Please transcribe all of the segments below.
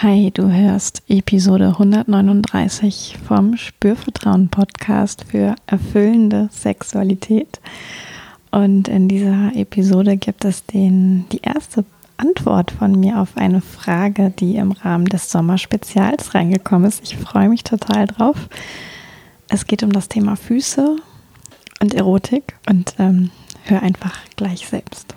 Hi, du hörst Episode 139 vom Spürvertrauen-Podcast für erfüllende Sexualität. Und in dieser Episode gibt es die erste Antwort von mir auf eine Frage, die im Rahmen des Sommerspezials reingekommen ist. Ich freue mich total drauf. Es geht um das Thema Füße und Erotik und hör einfach gleich selbst.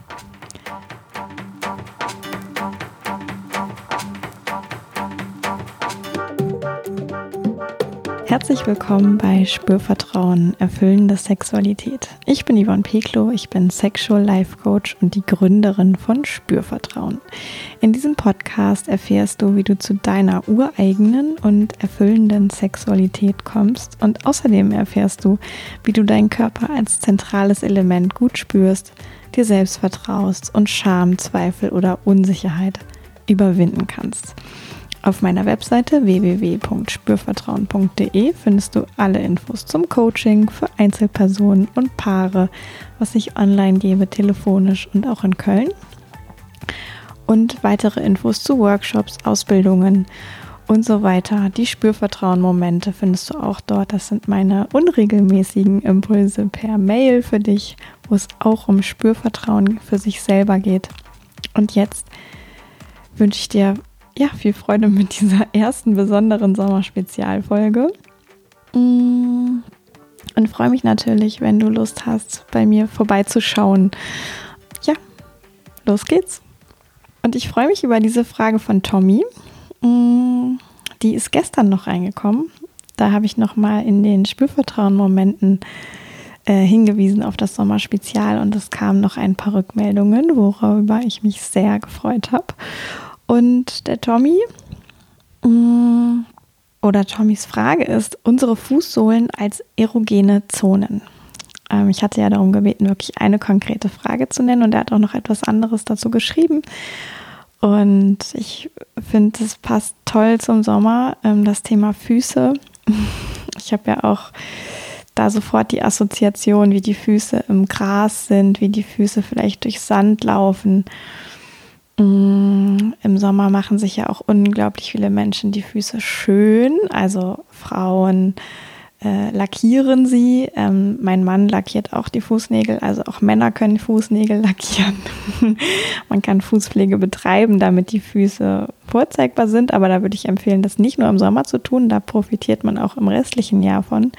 Herzlich willkommen bei Spürvertrauen, erfüllende Sexualität. Ich bin Yvonne Peklo, ich bin Sexual Life Coach und die Gründerin von Spürvertrauen. In diesem Podcast erfährst du, wie du zu deiner ureigenen und erfüllenden Sexualität kommst und außerdem erfährst du, wie du deinen Körper als zentrales Element gut spürst, dir selbst vertraust und Scham, Zweifel oder Unsicherheit überwinden kannst. Auf meiner Webseite www.spürvertrauen.de findest du alle Infos zum Coaching für Einzelpersonen und Paare, was ich online gebe, telefonisch und auch in Köln. Und weitere Infos zu Workshops, Ausbildungen und so weiter. Die Spürvertrauen-Momente findest du auch dort. Das sind meine unregelmäßigen Impulse per Mail für dich, wo es auch um Spürvertrauen für sich selber geht. Und jetzt wünsche ich dir viel Freude mit dieser ersten besonderen Sommerspezialfolge. Und freue mich natürlich, wenn du Lust hast, bei mir vorbeizuschauen. Ja, los geht's. Und ich freue mich über diese Frage von Tommy. Die ist gestern noch reingekommen. Da habe ich nochmal in den Spürvertrauen-Momenten hingewiesen auf das Sommerspezial und es kamen noch ein paar Rückmeldungen, worüber ich mich sehr gefreut habe. Und der Tommy oder Tommys Frage ist, unsere Fußsohlen als erogene Zonen. Ich hatte ja darum gebeten, wirklich eine konkrete Frage zu nennen und er hat auch noch etwas anderes dazu geschrieben. Und ich finde, es passt toll zum Sommer, das Thema Füße. Ich habe ja auch da sofort die Assoziation, wie die Füße im Gras sind, wie die Füße vielleicht durch Sand laufen. Im Sommer machen sich ja auch unglaublich viele Menschen die Füße schön, also Frauen lackieren sie. Mein Mann lackiert auch die Fußnägel, also auch Männer können Fußnägel lackieren. Man kann Fußpflege betreiben, damit die Füße vorzeigbar sind, aber da würde ich empfehlen, das nicht nur im Sommer zu tun, da profitiert man auch im restlichen Jahr von.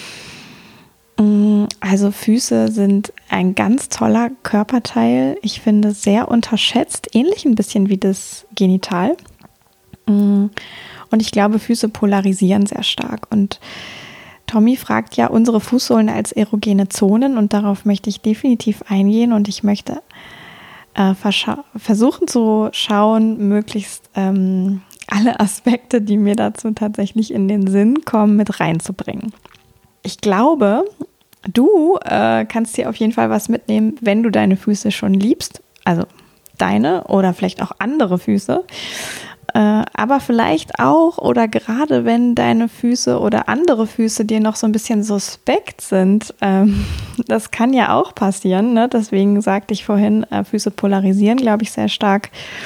Also Füße sind ein ganz toller Körperteil, ich finde sehr unterschätzt, ähnlich ein bisschen wie das Genital. Und ich glaube, Füße polarisieren sehr stark. Und Tommy fragt ja unsere Fußsohlen als erogene Zonen und darauf möchte ich definitiv eingehen und ich möchte versuchen zu schauen, möglichst alle Aspekte, die mir dazu tatsächlich in den Sinn kommen, mit reinzubringen. Ich glaube, du kannst dir auf jeden Fall was mitnehmen, wenn du deine Füße schon liebst, also deine oder vielleicht auch andere Füße, aber vielleicht auch oder gerade wenn deine Füße oder andere Füße dir noch so ein bisschen suspekt sind, das kann ja auch passieren, ne? Deswegen sagte ich vorhin, Füße polarisieren, glaube ich, sehr stark.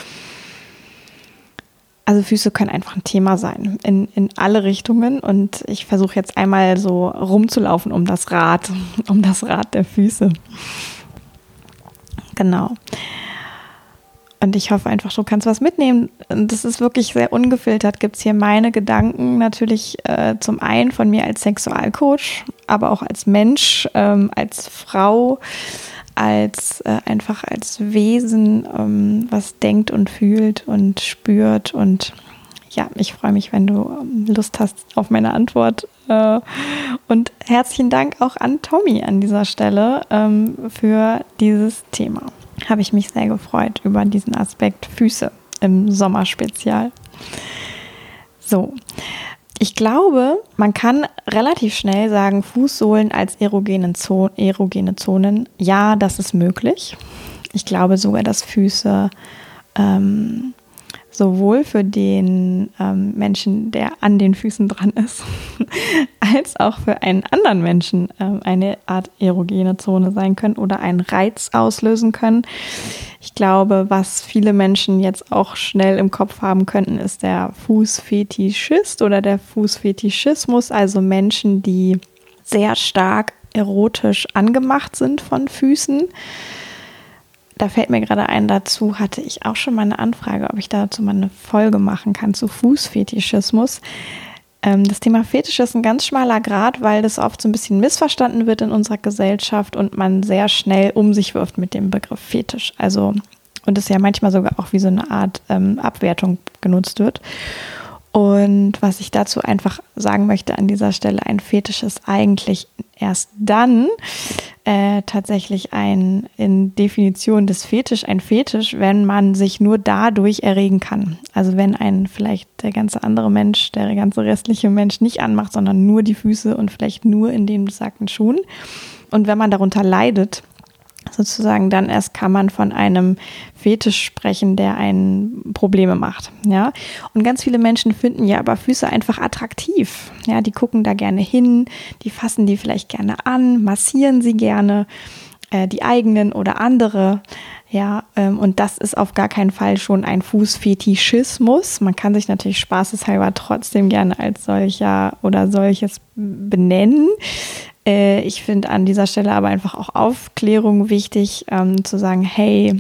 Also Füße können einfach ein Thema sein, in alle Richtungen und ich versuche jetzt einmal so rumzulaufen um das Rad der Füße. Genau. Und ich hoffe einfach, du kannst was mitnehmen. Und das ist wirklich sehr ungefiltert, gibt es hier meine Gedanken natürlich zum einen von mir als Sexualcoach, aber auch als Mensch, als Frau, einfach als Wesen, was denkt und fühlt und spürt. Und ja, ich freue mich, wenn du Lust hast auf meine Antwort. Und herzlichen Dank auch an Tommy an dieser Stelle für dieses Thema. Habe ich mich sehr gefreut über diesen Aspekt Füße im Sommerspezial. So. Ich glaube, man kann relativ schnell sagen, Fußsohlen als erogene Zonen, ja, das ist möglich. Ich glaube sogar, dass Füße sowohl für den Menschen, der an den Füßen dran ist, als auch für einen anderen Menschen eine Art erogene Zone sein können oder einen Reiz auslösen können. Ich glaube, was viele Menschen jetzt auch schnell im Kopf haben könnten, ist der Fußfetischist oder der Fußfetischismus, also Menschen, die sehr stark erotisch angemacht sind von Füßen. Da fällt mir gerade ein, dazu hatte ich auch schon mal eine Anfrage, ob ich dazu mal eine Folge machen kann zu Fußfetischismus. Das Thema Fetisch ist ein ganz schmaler Grat, weil das oft so ein bisschen missverstanden wird in unserer Gesellschaft und man sehr schnell um sich wirft mit dem Begriff Fetisch. Also, und es ja manchmal sogar auch wie so eine Art Abwertung genutzt wird. Und was ich dazu einfach sagen möchte an dieser Stelle, ein Fetisch ist eigentlich erst dann tatsächlich in Definition des Fetisch ein Fetisch, wenn man sich nur dadurch erregen kann. Also wenn einen vielleicht der ganze andere Mensch, der ganze restliche Mensch nicht anmacht, sondern nur die Füße und vielleicht nur in den besagten Schuhen. Und wenn man darunter leidet, sozusagen, dann erst kann man von einem Fetisch sprechen, der einen Probleme macht. Ja? Und ganz viele Menschen finden ja aber Füße einfach attraktiv. Ja? Die gucken da gerne hin, die fassen die vielleicht gerne an, massieren sie gerne, die eigenen oder andere. Ja, und das ist auf gar keinen Fall schon ein Fußfetischismus. Man kann sich natürlich spaßeshalber trotzdem gerne als solcher oder solches benennen. Ich finde an dieser Stelle aber einfach auch Aufklärung wichtig, zu sagen, hey,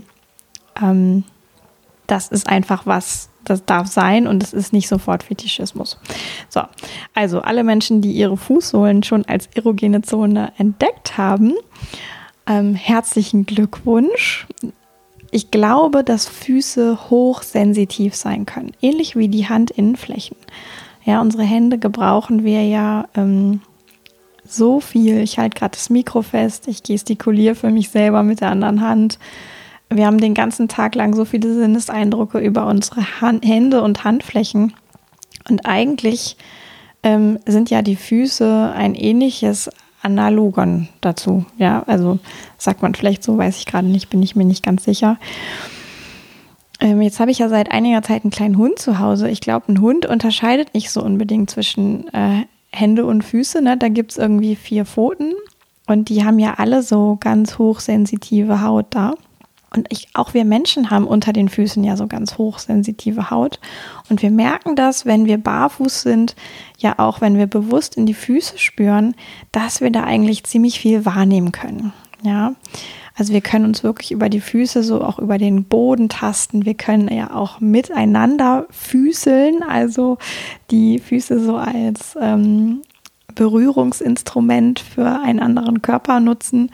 das ist einfach was, das darf sein und es ist nicht sofort Fetischismus. So, also alle Menschen, die ihre Fußsohlen schon als erogene Zone entdeckt haben, herzlichen Glückwunsch. Ich glaube, dass Füße hochsensitiv sein können, ähnlich wie die Handinnenflächen. Ja, unsere Hände gebrauchen wir ja so viel. Ich halte gerade das Mikro fest, ich gestikuliere für mich selber mit der anderen Hand. Wir haben den ganzen Tag lang so viele Sinneseindrücke über unsere Hände und Handflächen. Und eigentlich sind ja die Füße ein ähnliches Analogon dazu. Ja, also sagt man vielleicht so, weiß ich gerade nicht, bin ich mir nicht ganz sicher. Jetzt habe ich ja seit einiger Zeit einen kleinen Hund zu Hause. Ich glaube, ein Hund unterscheidet nicht so unbedingt zwischen Hände und Füße, ne? Da gibt es irgendwie 4 Pfoten und die haben ja alle so ganz hochsensitive Haut da. Und auch wir Menschen haben unter den Füßen ja so ganz hochsensitive Haut. Und wir merken das, wenn wir barfuß sind, ja auch wenn wir bewusst in die Füße spüren, dass wir da eigentlich ziemlich viel wahrnehmen können. Ja, also wir können uns wirklich über die Füße so auch über den Boden tasten. Wir können ja auch miteinander füßeln, also die Füße so als Berührungsinstrument für einen anderen Körper nutzen.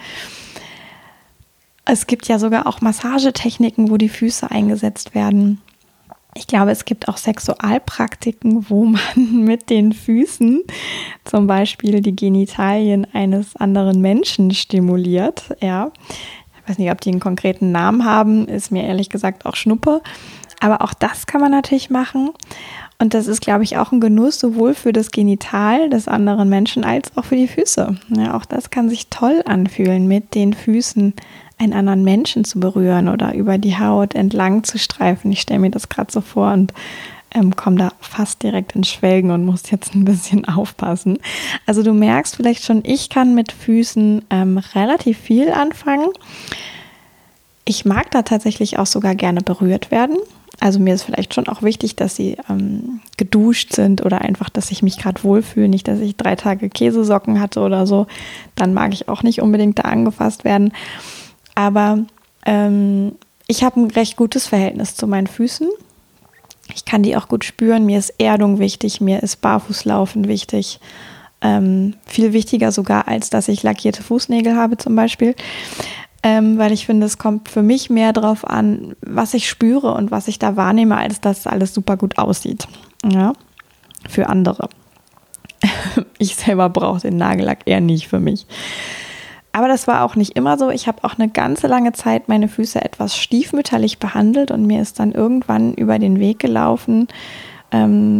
Es gibt ja sogar auch Massagetechniken, wo die Füße eingesetzt werden. Ich glaube, es gibt auch Sexualpraktiken, wo man mit den Füßen zum Beispiel die Genitalien eines anderen Menschen stimuliert. Ja, ich weiß nicht, ob die einen konkreten Namen haben, ist mir ehrlich gesagt auch Schnuppe. Aber auch das kann man natürlich machen. Und das ist, glaube ich, auch ein Genuss sowohl für das Genital des anderen Menschen als auch für die Füße. Ja, auch das kann sich toll anfühlen, mit den Füßen einen anderen Menschen zu berühren oder über die Haut entlang zu streifen. Ich stelle mir das gerade so vor und komme da fast direkt ins Schwelgen und muss jetzt ein bisschen aufpassen. Also du merkst vielleicht schon, ich kann mit Füßen relativ viel anfangen. Ich mag da tatsächlich auch sogar gerne berührt werden. Also mir ist vielleicht schon auch wichtig, dass sie geduscht sind oder einfach, dass ich mich gerade wohlfühle. Nicht, dass ich 3 Tage Käsesocken hatte oder so. Dann mag ich auch nicht unbedingt da angefasst werden. Aber ich habe ein recht gutes Verhältnis zu meinen Füßen. Ich kann die auch gut spüren. Mir ist Erdung wichtig, mir ist Barfußlaufen wichtig. Viel wichtiger sogar, als dass ich lackierte Fußnägel habe zum Beispiel. Weil ich finde, es kommt für mich mehr drauf an, was ich spüre und was ich da wahrnehme, als dass alles super gut aussieht. Ja, für andere. Ich selber brauche den Nagellack eher nicht für mich. Aber das war auch nicht immer so. Ich habe auch eine ganze lange Zeit meine Füße etwas stiefmütterlich behandelt und mir ist dann irgendwann über den Weg gelaufen.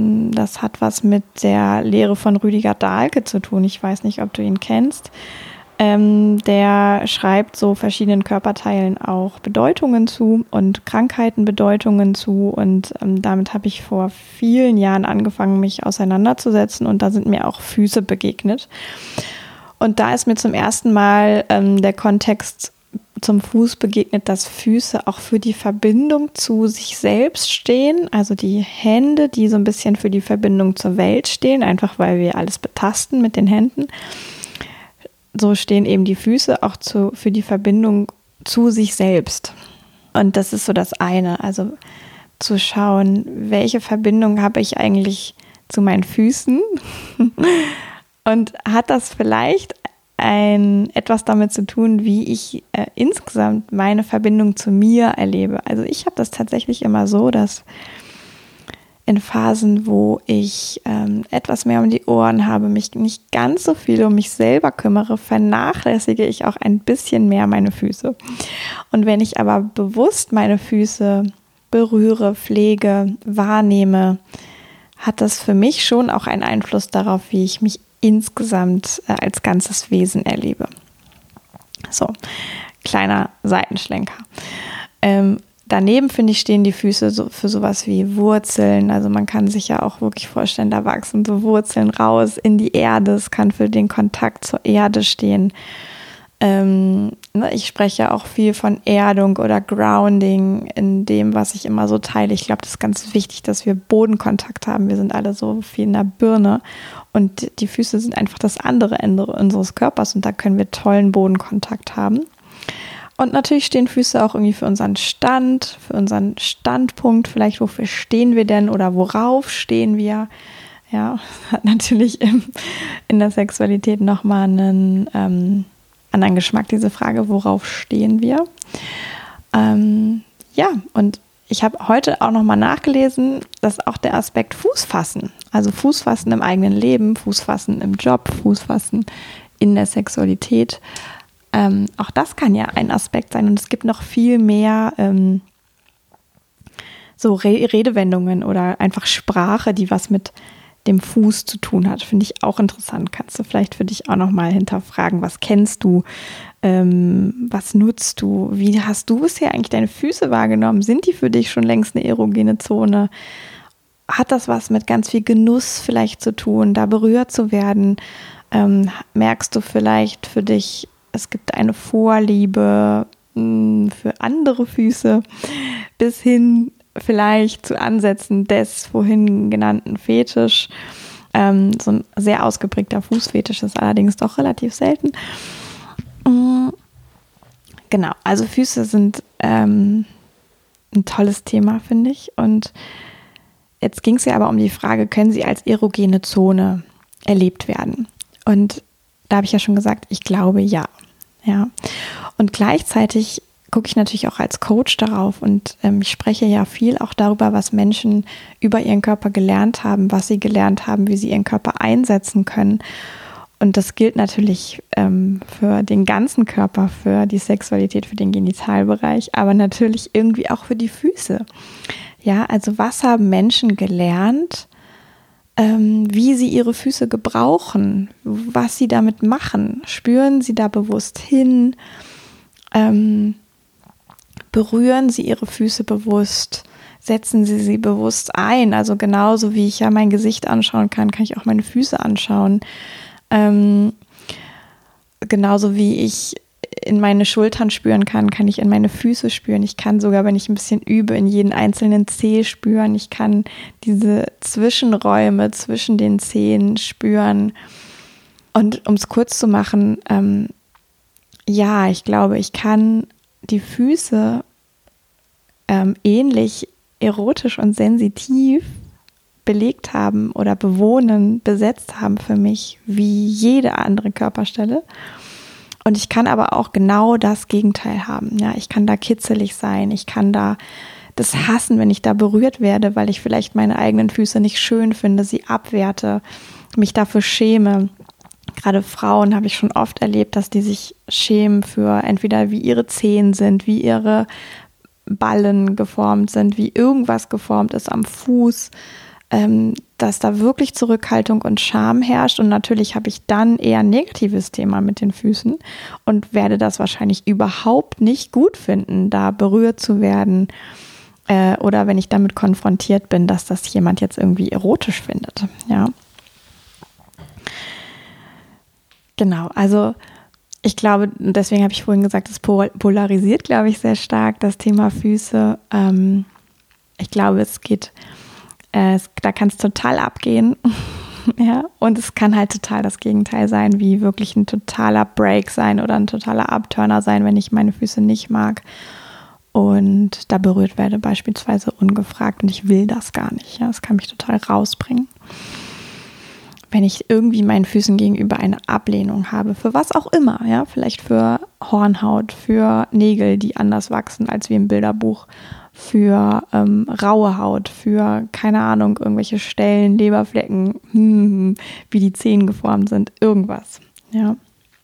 Das hat was mit der Lehre von Rüdiger Dahlke zu tun. Ich weiß nicht, ob du ihn kennst. Der schreibt so verschiedenen Körperteilen auch Bedeutungen zu und Krankheiten Bedeutungen zu. Und damit habe ich vor vielen Jahren angefangen, mich auseinanderzusetzen. Und da sind mir auch Füße begegnet. Und da ist mir zum ersten Mal der Kontext zum Fuß begegnet, dass Füße auch für die Verbindung zu sich selbst stehen. Also die Hände, die so ein bisschen für die Verbindung zur Welt stehen, einfach weil wir alles betasten mit den Händen. So stehen eben die Füße auch für die Verbindung zu sich selbst. Und das ist so das eine. Also zu schauen, welche Verbindung habe ich eigentlich zu meinen Füßen? Und hat das vielleicht etwas damit zu tun, wie ich insgesamt meine Verbindung zu mir erlebe? Also ich habe das tatsächlich immer so, dass in Phasen, wo ich etwas mehr um die Ohren habe, mich nicht ganz so viel um mich selber kümmere, vernachlässige ich auch ein bisschen mehr meine Füße. Und wenn ich aber bewusst meine Füße berühre, pflege, wahrnehme, hat das für mich schon auch einen Einfluss darauf, wie ich mich insgesamt als ganzes Wesen erlebe. So, kleiner Seitenschlenker. Daneben, finde ich, stehen die Füße so für sowas wie Wurzeln. Also man kann sich ja auch wirklich vorstellen, da wachsen so Wurzeln raus in die Erde. Es kann für den Kontakt zur Erde stehen. Ich spreche auch viel von Erdung oder Grounding in dem, was ich immer so teile. Ich glaube, das ist ganz wichtig, dass wir Bodenkontakt haben. Wir sind alle so viel in der Birne und die Füße sind einfach das andere Ende unseres Körpers und da können wir tollen Bodenkontakt haben. Und natürlich stehen Füße auch irgendwie für unseren Stand, für unseren Standpunkt, vielleicht wofür stehen wir denn oder worauf stehen wir. Ja, hat natürlich in der Sexualität nochmal einen anderen Geschmack, diese Frage, worauf stehen wir. Ja, und ich habe heute auch nochmal nachgelesen, dass auch der Aspekt Fußfassen, also Fußfassen im eigenen Leben, Fußfassen im Job, Fußfassen in der Sexualität, auch das kann ja ein Aspekt sein und es gibt noch viel mehr so Redewendungen oder einfach Sprache, die was mit dem Fuß zu tun hat. Finde ich auch interessant. Kannst du vielleicht für dich auch nochmal hinterfragen, was kennst du, was nutzt du, wie hast du bisher eigentlich deine Füße wahrgenommen? Sind die für dich schon längst eine erogene Zone? Hat das was mit ganz viel Genuss vielleicht zu tun, da berührt zu werden? Merkst du vielleicht für dich, es gibt eine Vorliebe für andere Füße, bis hin vielleicht zu Ansätzen des vorhin genannten Fetisch. So ein sehr ausgeprägter Fußfetisch ist allerdings doch relativ selten. Genau, also Füße sind ein tolles Thema, finde ich. Und jetzt ging es ja aber um die Frage, können sie als erogene Zone erlebt werden? Und da habe ich ja schon gesagt, ich glaube ja. Und gleichzeitig gucke ich natürlich auch als Coach darauf und ich spreche ja viel auch darüber, was Menschen über ihren Körper gelernt haben, was sie gelernt haben, wie sie ihren Körper einsetzen können. Und das gilt natürlich für den ganzen Körper, für die Sexualität, für den Genitalbereich, aber natürlich irgendwie auch für die Füße. Ja, also was haben Menschen gelernt, wie sie ihre Füße gebrauchen, was sie damit machen? Spüren sie da bewusst hin? Berühren sie ihre Füße bewusst? Setzen sie sie bewusst ein? Also genauso wie ich ja mein Gesicht anschauen kann ich auch meine Füße anschauen. Genauso wie ich in meine Schultern spüren kann ich in meine Füße spüren. Ich kann sogar, wenn ich ein bisschen übe, in jeden einzelnen Zeh spüren. Ich kann diese Zwischenräume zwischen den Zehen spüren. Und um es kurz zu machen, ja, ich glaube, ich kann die Füße ähnlich erotisch und sensitiv belegt haben oder besetzt haben für mich wie jede andere Körperstelle. Und ich kann aber auch genau das Gegenteil haben. Ja, ich kann da kitzelig sein, ich kann da das hassen, wenn ich da berührt werde, weil ich vielleicht meine eigenen Füße nicht schön finde, sie abwerte, mich dafür schäme. Gerade Frauen habe ich schon oft erlebt, dass die sich schämen für entweder wie ihre Zehen sind, wie ihre Ballen geformt sind, wie irgendwas geformt ist am Fuß. dass da wirklich Zurückhaltung und Scham herrscht. Und natürlich habe ich dann eher ein negatives Thema mit den Füßen und werde das wahrscheinlich überhaupt nicht gut finden, da berührt zu werden. Oder wenn ich damit konfrontiert bin, dass das jemand jetzt irgendwie erotisch findet. Ja. Genau, also ich glaube, deswegen habe ich vorhin gesagt, es polarisiert, glaube ich, sehr stark das Thema Füße. Ich glaube, es geht, da kann es total abgehen. Ja, und es kann halt total das Gegenteil sein, wie wirklich ein totaler Break sein oder ein totaler Abturner sein, wenn ich meine Füße nicht mag und da berührt werde, beispielsweise ungefragt, und ich will das gar nicht. Ja, das kann mich total rausbringen. Wenn ich irgendwie meinen Füßen gegenüber eine Ablehnung habe, für was auch immer, ja, vielleicht für Hornhaut, für Nägel, die anders wachsen als wie im Bilderbuch, für raue Haut, für, keine Ahnung, irgendwelche Stellen, Leberflecken, wie die Zehen geformt sind, irgendwas, ja.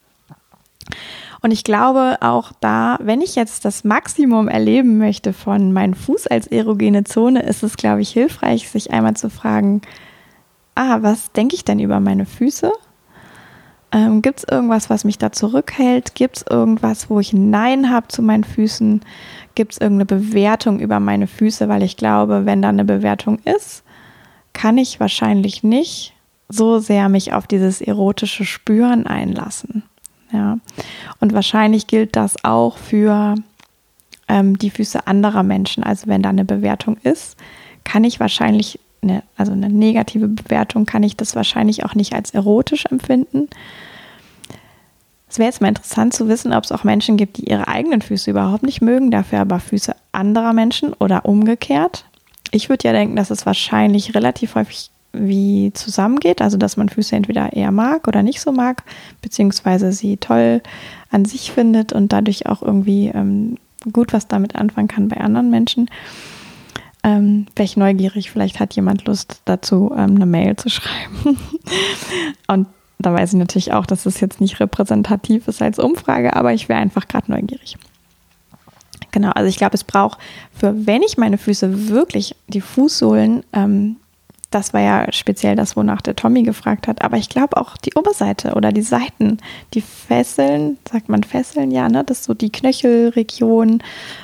Und ich glaube auch da, wenn ich jetzt das Maximum erleben möchte von meinem Fuß als erogene Zone, ist es, glaube ich, hilfreich, sich einmal zu fragen, was denke ich denn über meine Füße? Gibt es irgendwas, was mich da zurückhält? Gibt es irgendwas, wo ich ein Nein habe zu meinen Füßen? Gibt es irgendeine Bewertung über meine Füße? Weil ich glaube, wenn da eine Bewertung ist, kann ich wahrscheinlich nicht so sehr mich auf dieses erotische Spüren einlassen. Ja. Und wahrscheinlich gilt das auch für die Füße anderer Menschen. Also wenn da eine Bewertung ist, kann ich wahrscheinlich eine negative Bewertung, kann ich das wahrscheinlich auch nicht als erotisch empfinden. Es wäre jetzt mal interessant zu wissen, ob es auch Menschen gibt, die ihre eigenen Füße überhaupt nicht mögen, dafür aber Füße anderer Menschen oder umgekehrt. Ich würde ja denken, dass es wahrscheinlich relativ häufig wie zusammengeht, also dass man Füße entweder eher mag oder nicht so mag, beziehungsweise sie toll an sich findet und dadurch auch irgendwie gut was damit anfangen kann bei anderen Menschen. Wäre ich neugierig, vielleicht hat jemand Lust dazu, eine Mail zu schreiben. Und da weiß ich natürlich auch, dass es jetzt nicht repräsentativ ist als Umfrage, aber ich wäre einfach gerade neugierig. Genau, also ich glaube, es braucht wenn ich meine Füße wirklich, die Fußsohlen, das war ja speziell das, wonach der Tommy gefragt hat, aber ich glaube auch die Oberseite oder die Seiten, die Fesseln, sagt man Fesseln, ja, ne, das ist so die Knöchelregion,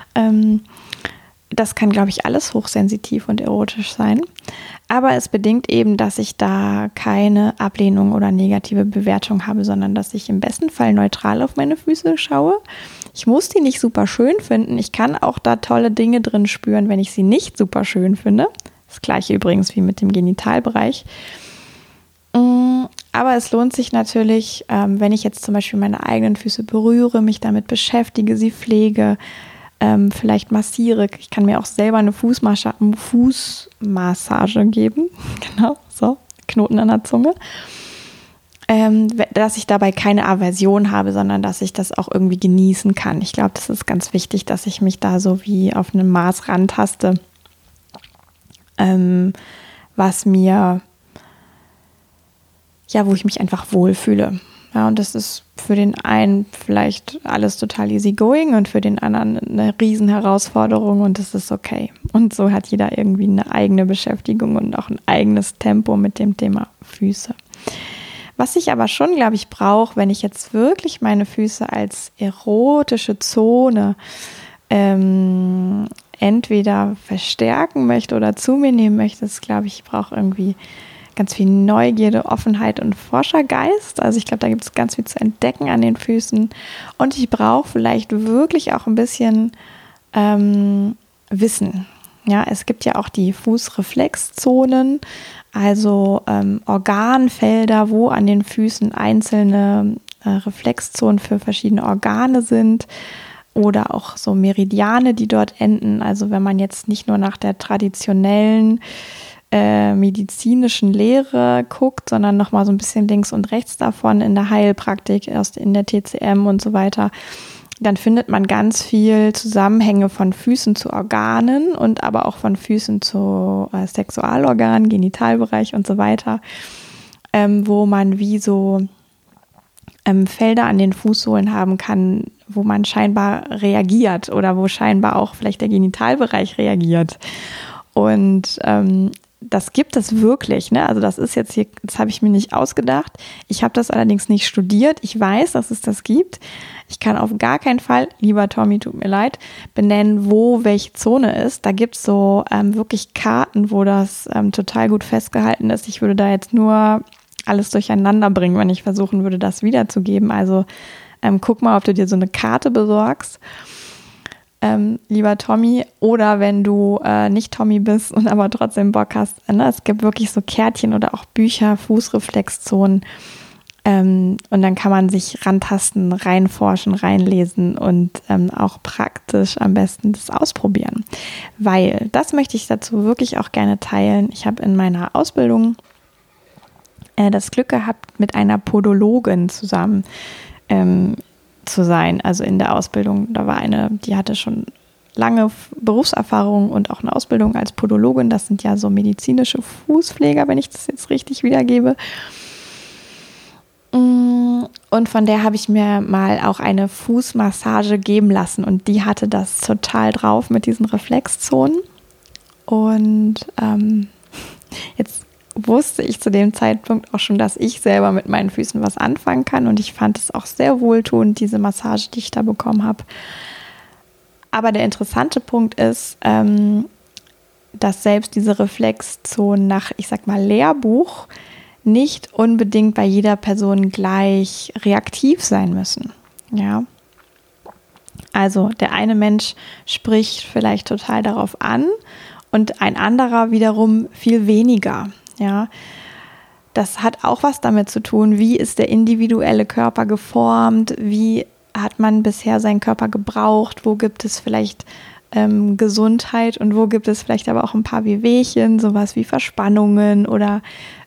das kann, glaube ich, alles hochsensitiv und erotisch sein. Aber es bedingt eben, dass ich da keine Ablehnung oder negative Bewertung habe, sondern dass ich im besten Fall neutral auf meine Füße schaue. Ich muss die nicht super schön finden. Ich kann auch da tolle Dinge drin spüren, wenn ich sie nicht super schön finde. Das gleiche übrigens wie mit dem Genitalbereich. Aber es lohnt sich natürlich, wenn ich jetzt zum Beispiel meine eigenen Füße berühre, mich damit beschäftige, sie pflege, vielleicht massiere. Ich kann mir auch selber eine Fußmassage geben. Genau, so, Knoten an der Zunge. Dass ich dabei keine Aversion habe, sondern dass ich das auch irgendwie genießen kann. Ich glaube, das ist ganz wichtig, dass ich mich da so wie auf einem Maß rantaste, was mir, ja, wo ich mich einfach wohlfühle. Ja, und das ist für den einen vielleicht alles total easy going und für den anderen eine Riesenherausforderung und das ist okay. Und so hat jeder irgendwie eine eigene Beschäftigung und auch ein eigenes Tempo mit dem Thema Füße. Was ich aber schon, glaube ich, brauche, wenn ich jetzt wirklich meine Füße als erotische Zone entweder verstärken möchte oder zu mir nehmen möchte, ist, glaube ich, brauche irgendwie ganz viel Neugierde, Offenheit und Forschergeist. Also ich glaube, da gibt es ganz viel zu entdecken an den Füßen. Und ich brauche vielleicht wirklich auch ein bisschen Wissen. Ja, es gibt ja auch die Fußreflexzonen, also Organfelder, wo an den Füßen einzelne Reflexzonen für verschiedene Organe sind. Oder auch so Meridiane, die dort enden. Also wenn man jetzt nicht nur nach der traditionellen medizinischen Lehre guckt, sondern nochmal so ein bisschen links und rechts davon in der Heilpraktik, erst in der TCM und so weiter, dann findet man ganz viel Zusammenhänge von Füßen zu Organen und aber auch von Füßen zu Sexualorganen, Genitalbereich und so weiter, wo man wie so Felder an den Fußsohlen haben kann, wo man scheinbar reagiert oder wo scheinbar auch vielleicht der Genitalbereich reagiert. Und das gibt es wirklich, ne? Also das ist jetzt hier, das habe ich mir nicht ausgedacht. Ich habe das allerdings nicht studiert. Ich weiß, dass es das gibt. Ich kann auf gar keinen Fall, lieber Tommy, tut mir leid, benennen, wo welche Zone ist. Da gibt es so wirklich Karten, wo das total gut festgehalten ist. Ich würde da jetzt nur alles durcheinander bringen, wenn ich versuchen würde, das wiederzugeben. Also guck mal, ob du dir so eine Karte besorgst. Lieber Tommy, oder wenn du nicht Tommy bist und aber trotzdem Bock hast, ne? Es gibt wirklich so Kärtchen oder auch Bücher, Fußreflexzonen, und dann kann man sich rantasten, reinforschen, reinlesen und auch praktisch am besten das ausprobieren, weil das möchte ich dazu wirklich auch gerne teilen. Ich habe in meiner Ausbildung das Glück gehabt, mit einer Podologin zusammen zu sein, also in der Ausbildung. Da war eine, die hatte schon lange Berufserfahrung und auch eine Ausbildung als Podologin. Das sind ja so medizinische Fußpfleger, wenn ich das jetzt richtig wiedergebe. Und von der habe ich mir mal auch eine Fußmassage geben lassen und die hatte das total drauf mit diesen Reflexzonen. Und jetzt wusste ich zu dem Zeitpunkt auch schon, dass ich selber mit meinen Füßen was anfangen kann und ich fand es auch sehr wohltuend, diese Massage, die ich da bekommen habe. Aber der interessante Punkt ist, dass selbst diese Reflexzonen nach, ich sag mal, Lehrbuch nicht unbedingt bei jeder Person gleich reaktiv sein müssen. Ja. Also der eine Mensch spricht vielleicht total darauf an und ein anderer wiederum viel weniger. Ja, das hat auch was damit zu tun, wie ist der individuelle Körper geformt, wie hat man bisher seinen Körper gebraucht, wo gibt es vielleicht Gesundheit und wo gibt es vielleicht aber auch ein paar Wehwehchen, sowas wie Verspannungen oder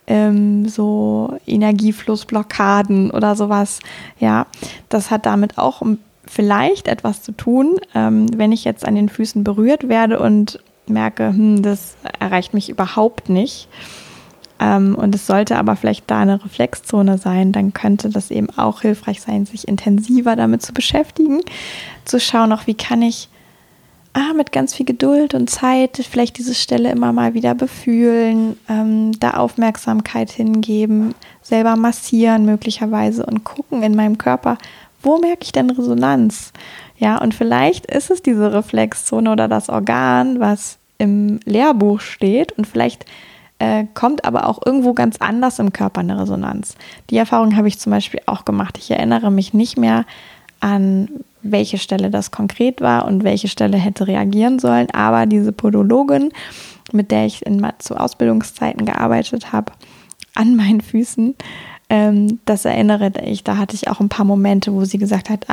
so Energieflussblockaden oder sowas. Ja, das hat damit auch vielleicht etwas zu tun, wenn ich jetzt an den Füßen berührt werde und merke, das erreicht mich überhaupt nicht. Und es sollte aber vielleicht da eine Reflexzone sein, dann könnte das eben auch hilfreich sein, sich intensiver damit zu beschäftigen, zu schauen, auch wie kann ich mit ganz viel Geduld und Zeit vielleicht diese Stelle immer mal wieder befühlen, da Aufmerksamkeit hingeben, selber massieren möglicherweise und gucken in meinem Körper, wo merke ich denn Resonanz? Ja, und vielleicht ist es diese Reflexzone oder das Organ, was im Lehrbuch steht und vielleicht kommt aber auch irgendwo ganz anders im Körper eine Resonanz. Die Erfahrung habe ich zum Beispiel auch gemacht. Ich erinnere mich nicht mehr an welche Stelle das konkret war und welche Stelle hätte reagieren sollen, aber diese Podologin, mit der ich zu Ausbildungszeiten gearbeitet habe, an meinen Füßen, das erinnere ich, da hatte ich auch ein paar Momente, wo sie gesagt hat,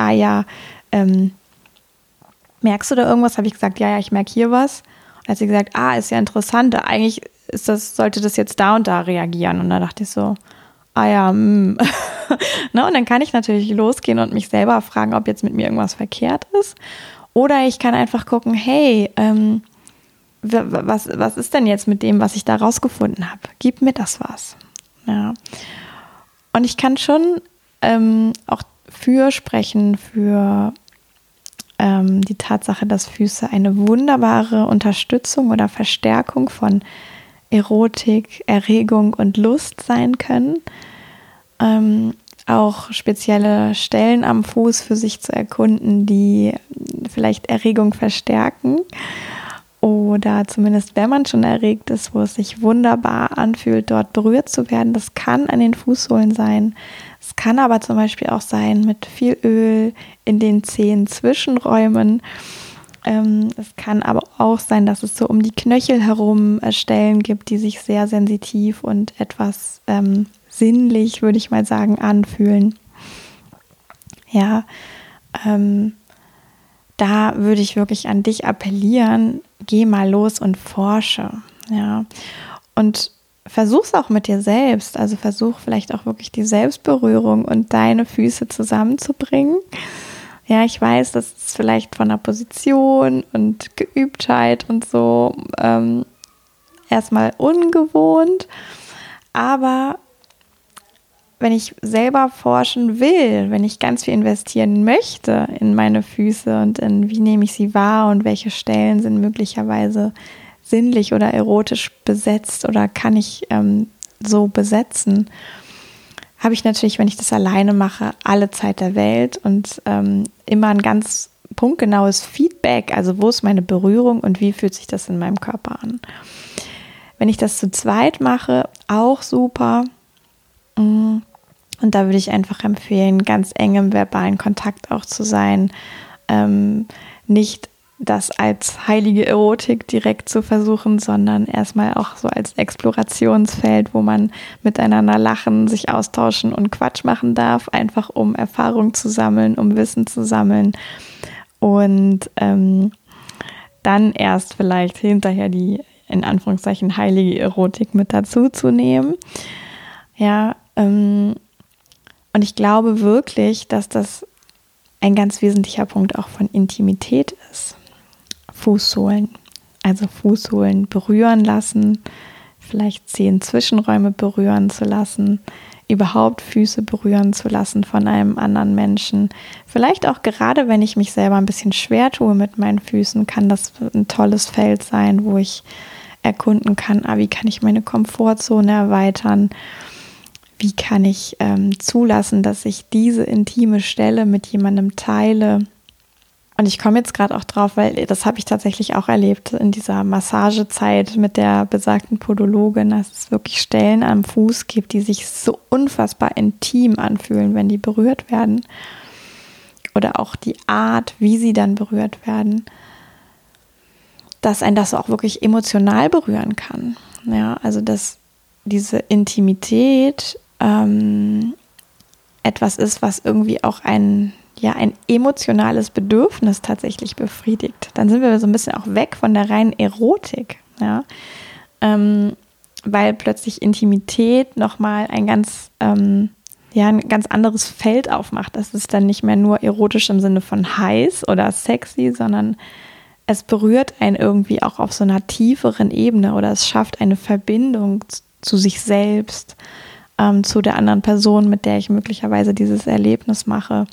merkst du da irgendwas? Habe ich gesagt, ja, ich merke hier was. Und hat sie gesagt, ist ja interessant, eigentlich sollte das jetzt da und da reagieren. Und da dachte ich so, Ne, und dann kann ich natürlich losgehen und mich selber fragen, ob jetzt mit mir irgendwas verkehrt ist. Oder ich kann einfach gucken, hey, was ist denn jetzt mit dem, was ich da rausgefunden habe? Gib mir das was. Ja. Und ich kann schon auch sprechen für die Tatsache, dass Füße eine wunderbare Unterstützung oder Verstärkung von Erotik, Erregung und Lust sein können. Auch spezielle Stellen am Fuß für sich zu erkunden, die vielleicht Erregung verstärken. Oder zumindest, wenn man schon erregt ist, wo es sich wunderbar anfühlt, dort berührt zu werden. Das kann an den Fußsohlen sein. Es kann aber zum Beispiel auch sein mit viel Öl in den Zehen-Zwischenräumen. Es kann aber auch sein, dass es so um die Knöchel herum Stellen gibt, die sich sehr sensitiv und etwas sinnlich, würde ich mal sagen, anfühlen. Ja, da würde ich wirklich an dich appellieren, geh mal los und forsche. Ja, und versuch's auch mit dir selbst. Also versuch vielleicht auch wirklich die Selbstberührung und deine Füße zusammenzubringen. Ja, ich weiß, das ist vielleicht von der Position und Geübtheit und so erstmal ungewohnt, aber wenn ich selber forschen will, wenn ich ganz viel investieren möchte in meine Füße und in wie nehme ich sie wahr und welche Stellen sind möglicherweise sinnlich oder erotisch besetzt oder kann ich so besetzen, habe ich natürlich, wenn ich das alleine mache, alle Zeit der Welt und immer ein ganz punktgenaues Feedback, also wo ist meine Berührung und wie fühlt sich das in meinem Körper an. Wenn ich das zu zweit mache, auch super. Und da würde ich einfach empfehlen, ganz eng im verbalen Kontakt auch zu sein, nicht das als heilige Erotik direkt zu versuchen, sondern erstmal auch so als Explorationsfeld, wo man miteinander lachen, sich austauschen und Quatsch machen darf, einfach um Erfahrung zu sammeln, um Wissen zu sammeln und dann erst vielleicht hinterher die in Anführungszeichen heilige Erotik mit dazu zu nehmen. Ja, und ich glaube wirklich, dass das ein ganz wesentlicher Punkt auch von Intimität ist. Fußsohlen. Also Fußsohlen berühren lassen, vielleicht Zehen-Zwischenräume berühren zu lassen, überhaupt Füße berühren zu lassen von einem anderen Menschen. Vielleicht auch gerade, wenn ich mich selber ein bisschen schwer tue mit meinen Füßen, kann das ein tolles Feld sein, wo ich erkunden kann, wie kann ich meine Komfortzone erweitern, wie kann ich zulassen, dass ich diese intime Stelle mit jemandem teile. Und ich komme jetzt gerade auch drauf, weil das habe ich tatsächlich auch erlebt in dieser Massagezeit mit der besagten Podologin, dass es wirklich Stellen am Fuß gibt, die sich so unfassbar intim anfühlen, wenn die berührt werden. Oder auch die Art, wie sie dann berührt werden, dass einen das auch wirklich emotional berühren kann. Ja, also dass diese Intimität etwas ist, was irgendwie auch ein emotionales Bedürfnis tatsächlich befriedigt. Dann sind wir so ein bisschen auch weg von der reinen Erotik, ja, weil plötzlich Intimität nochmal ein ganz anderes Feld aufmacht. Das ist dann nicht mehr nur erotisch im Sinne von heiß oder sexy, sondern es berührt einen irgendwie auch auf so einer tieferen Ebene oder es schafft eine Verbindung zu sich selbst, zu der anderen Person, mit der ich möglicherweise dieses Erlebnis mache.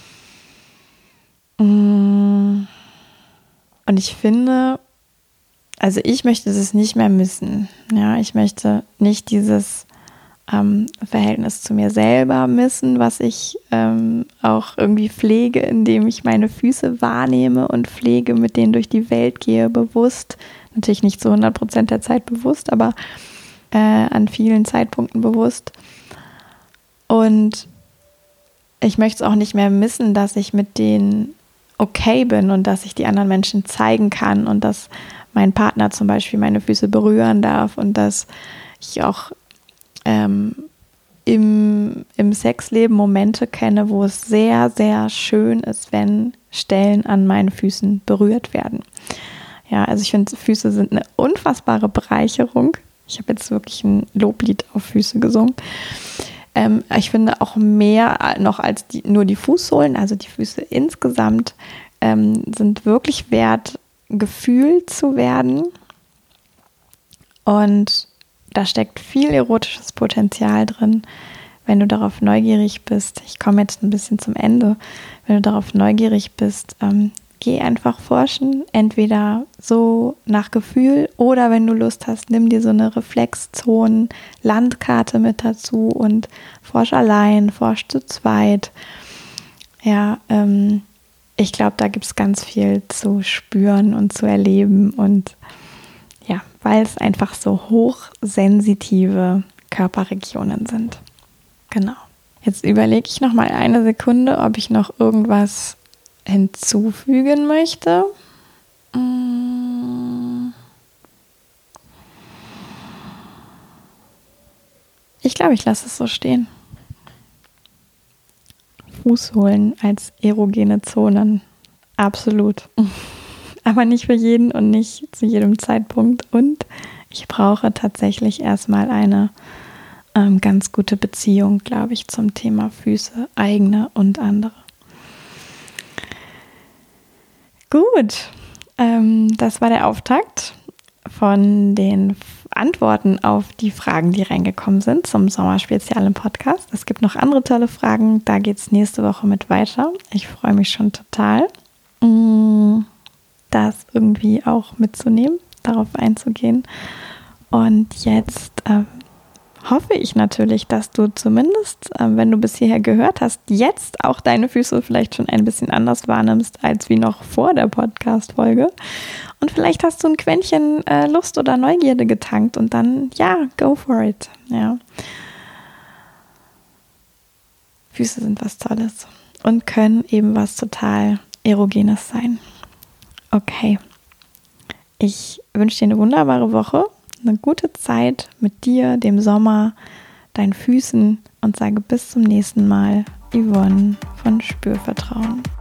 Und ich finde, also ich möchte das nicht mehr missen. Ja, ich möchte nicht dieses Verhältnis zu mir selber missen, was ich auch irgendwie pflege, indem ich meine Füße wahrnehme und pflege, mit denen durch die Welt gehe, bewusst. Natürlich nicht zu 100% der Zeit bewusst, aber an vielen Zeitpunkten bewusst. Und ich möchte es auch nicht mehr missen, dass ich mit denen okay bin und dass ich die anderen Menschen zeigen kann und dass mein Partner zum Beispiel meine Füße berühren darf und dass ich auch im Sexleben Momente kenne, wo es sehr, sehr schön ist, wenn Stellen an meinen Füßen berührt werden. Ja, also ich finde, Füße sind eine unfassbare Bereicherung. Ich habe jetzt wirklich ein Loblied auf Füße gesungen. Ich finde auch mehr noch als nur die Fußsohlen, also die Füße insgesamt, sind wirklich wert, gefühlt zu werden. Und da steckt viel erotisches Potenzial drin, wenn du darauf neugierig bist. Ich komme jetzt ein bisschen zum Ende. Wenn du darauf neugierig bist, geh einfach forschen, entweder so nach Gefühl oder wenn du Lust hast, nimm dir so eine Reflexzonen-Landkarte mit dazu und forsch allein, forsch zu zweit. Ja, ich glaube, da gibt es ganz viel zu spüren und zu erleben und ja, weil es einfach so hochsensitive Körperregionen sind. Genau. Jetzt überlege ich noch mal eine Sekunde, ob ich noch irgendwas hinzufügen möchte. Ich glaube, ich lasse es so stehen. Fußsohlen als erogene Zonen. Absolut. Aber nicht für jeden und nicht zu jedem Zeitpunkt. Und ich brauche tatsächlich erstmal eine ganz gute Beziehung, glaube ich, zum Thema Füße, eigene und andere. Gut, das war der Auftakt von den Antworten auf die Fragen, die reingekommen sind zum Sommerspezial im Podcast. Es gibt noch andere tolle Fragen, da geht es nächste Woche mit weiter. Ich freue mich schon total, das irgendwie auch mitzunehmen. darauf einzugehen. Und jetzt hoffe ich natürlich, dass du zumindest, wenn du bis hierher gehört hast, jetzt auch deine Füße vielleicht schon ein bisschen anders wahrnimmst, als wie noch vor der Podcast-Folge. Und vielleicht hast du ein Quäntchen Lust oder Neugierde getankt und dann, ja, go for it. Ja. Füße sind was Tolles und können eben was total Erogenes sein. Okay. Ich wünsche dir eine wunderbare Woche, eine gute Zeit mit dir, dem Sommer, deinen Füßen und sage bis zum nächsten Mal. Yvonne von Spürvertrauen.